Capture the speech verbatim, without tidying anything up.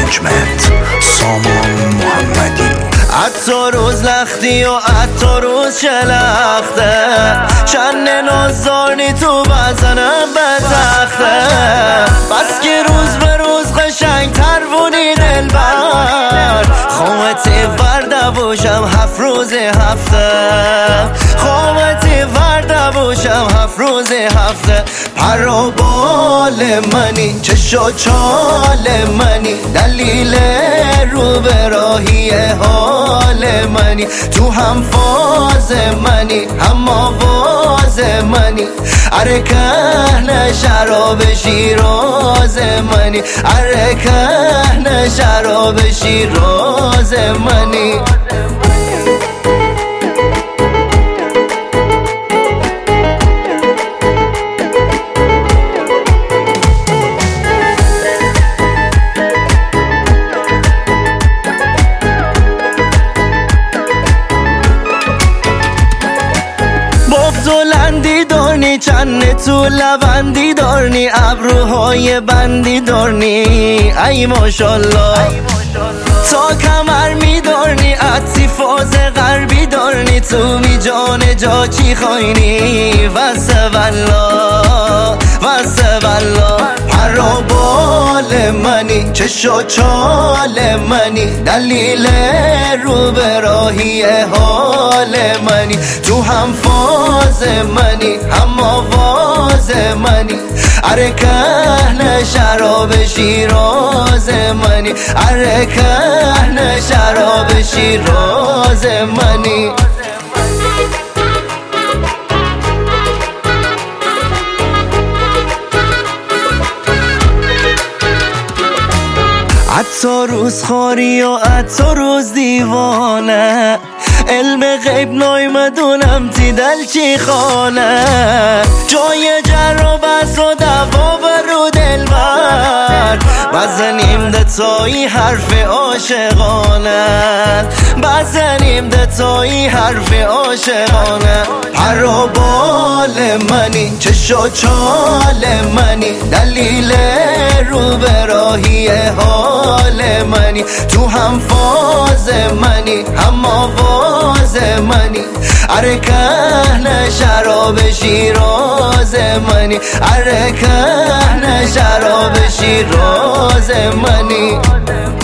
منیجمنت سامان محمدی. حتی روز لختی و حتی روز شلخته، چند نازدارنی تو بزنم به تخته. بس که روز به روز قشنگ تر بودی دلبر، خومتی ورده بوشم هفت روز هفته، خومتی ورده بوشم هفت روز هفته. پر و بال منی، چش و چال منی، دلیل رو به راهی حال منی. تو هم فاز منی هم آواز منی، اره کهنه شراب شیراز منی، اره کهنه شراب شیراز منی. لندی دارنی، چند تو لبندی دارنی، ابروهای بندی دارنی، ای ماشالله. تا کمر می دارنی، عطی فاز غربی دارنی، تو می جان جا چی خواینی، وسه والله وسه والله. پر و بال منی، چش و چال منی، دلیل رو به راهی حال منی. تو هم فاز منی هم آواز منی، اره کهنه شراب شیراز منی، اره کهنه شراب شیراز منی. حتی روز خاری و حتی روز دیوانه، علم غیب نایمدونم تی دل چی خانه. جای جر و بس و دوا برو دلبر، بزنیم دتایی حرف عاشقانه، بزنیم دتایی حرف عاشقانه. پر و بال منی، چش و چال منی، دلیل رو به راهی حال منی. تو هم فاز منی هم آواز منی، اره کهنه شراب شیراز منی، اره کهنه شراب شیراز منی.